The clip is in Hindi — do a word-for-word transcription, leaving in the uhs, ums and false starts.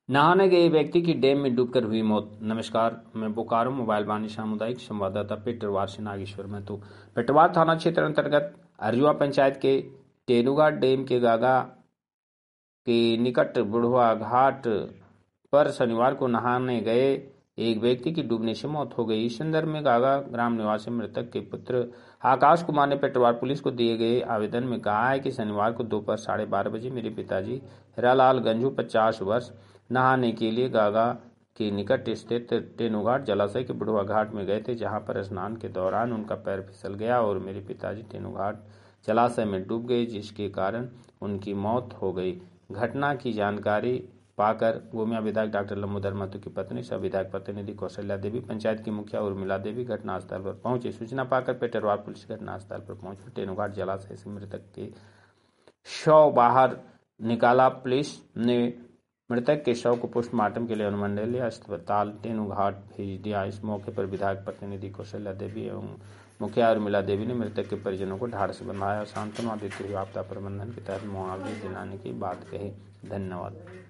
नहाने गए व्यक्ति की डैम में डूबकर हुई मौत। नमस्कार, मैं बोकारो मोबाइल वाणी सामुदायिक संवाददाता पेटरवार से नागेश्वर में तो पेटरवार थाना क्षेत्र अंतर्गत अर्जुआ पंचायत के टेनुघाट डैम के गागा के निकट बुढ़वा घाट पर शनिवार को नहाने गए एक व्यक्ति की डूबने से मौत हो गई। इस संदर्भ में गागा ग्राम निवासी मृतक के पुत्र आकाश कुमार ने पेटरवार पुलिस को दिए गए आवेदन में कहा है कि शनिवार को दोपहर साढ़े बारह बजे मेरे पिताजी हिरालाल गंजू पचास वर्ष नहाने के लिए गागा के निकट स्थित टेनुघाट जलाशय के बुढ़वा घाट में गए थे, जहां पर स्नान के दौरान उनका पैर फिसल गया और मेरे पिताजी टेनुघाट जलाशय में डूब गए, जिसके कारण उनकी मौत हो गई। घटना की जानकारी पाकर गोमिया विधायक डॉक्टर लंबोदर महतो की पत्नी सह विधायक प्रतिनिधि कौशल्या देवी, पंचायत की मुखिया उर्मिला देवी घटनास्थल पर पहुंचे। सूचना पाकर पेटरवार पुलिस घटनास्थल पर पहुंची। टेनुघाट जलाशय से मृतक के शव बाहर निकाला। पुलिस ने मृतक के शव को पोस्टमार्टम के लिए अनुमंडलीय अस्पताल टेनुघाट भेज दिया। इस मौके पर विधायक प्रतिनिधि कौशल्या देवी एवं मुखिया उर्मिला देवी ने मृतक के परिजनों को ढाढ़स बंधाया और सांत्वना देते हुए आपदा प्रबंधन के तहत मुआवजे दिलाने की बात कही। धन्यवाद।